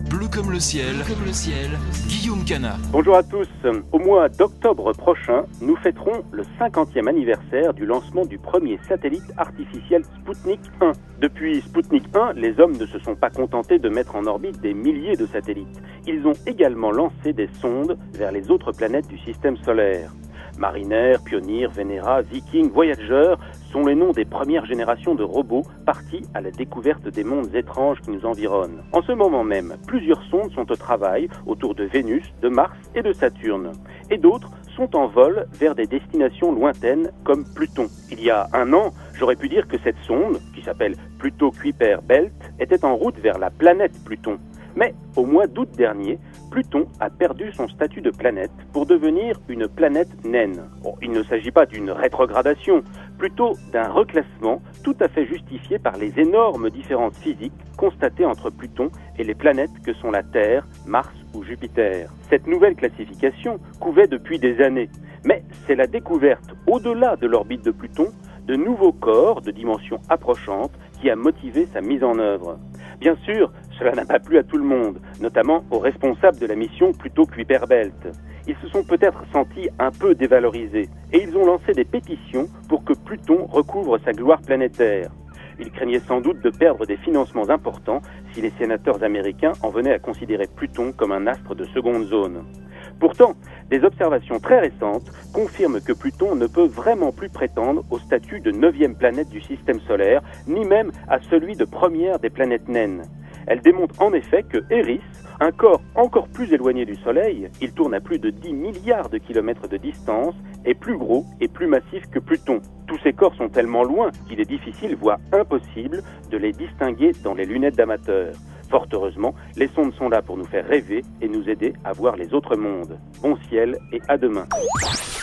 Bleu comme le ciel, Guillaume Canat. Bonjour à tous. Au mois d'octobre prochain, nous fêterons le 50e anniversaire du lancement du premier satellite artificiel Sputnik 1. Depuis Sputnik 1, les hommes ne se sont pas contentés de mettre en orbite des milliers de satellites. Ils ont également lancé des sondes vers les autres planètes du système solaire. Mariner, Pioneer, Venera, Viking, Voyager sont les noms des premières générations de robots partis à la découverte des mondes étranges qui nous environnent. En ce moment même, plusieurs sondes sont au travail autour de Vénus, de Mars et de Saturne. Et d'autres sont en vol vers des destinations lointaines comme Pluton. Il y a un an, j'aurais pu dire que cette sonde, qui s'appelle Pluto Kuiper Belt, était en route vers la planète Pluton. Mais au mois d'août dernier, Pluton a perdu son statut de planète pour devenir une planète naine. Bon, il ne s'agit pas d'une rétrogradation, plutôt d'un reclassement tout à fait justifié par les énormes différences physiques constatées entre Pluton et les planètes que sont la Terre, Mars ou Jupiter. Cette nouvelle classification couvait depuis des années, mais c'est la découverte, au-delà de l'orbite de Pluton, de nouveaux corps de dimensions approchantes qui a motivé sa mise en œuvre. Bien sûr, cela n'a pas plu à tout le monde, notamment aux responsables de la mission Pluto Kuiper Belt. Ils se sont peut-être sentis un peu dévalorisés et ils ont lancé des pétitions pour que Pluton recouvre sa gloire planétaire. Ils craignaient sans doute de perdre des financements importants si les sénateurs américains en venaient à considérer Pluton comme un astre de seconde zone. Pourtant, des observations très récentes confirment que Pluton ne peut vraiment plus prétendre au statut de 9e planète du système solaire, ni même à celui de première des planètes naines. Elle démontre en effet que Eris, un corps encore plus éloigné du Soleil, il tourne à plus de 10 milliards de kilomètres de distance, est plus gros et plus massif que Pluton. Tous ces corps sont tellement loin qu'il est difficile, voire impossible, de les distinguer dans les lunettes d'amateurs. Fort heureusement, les sondes sont là pour nous faire rêver et nous aider à voir les autres mondes. Bon ciel et à demain.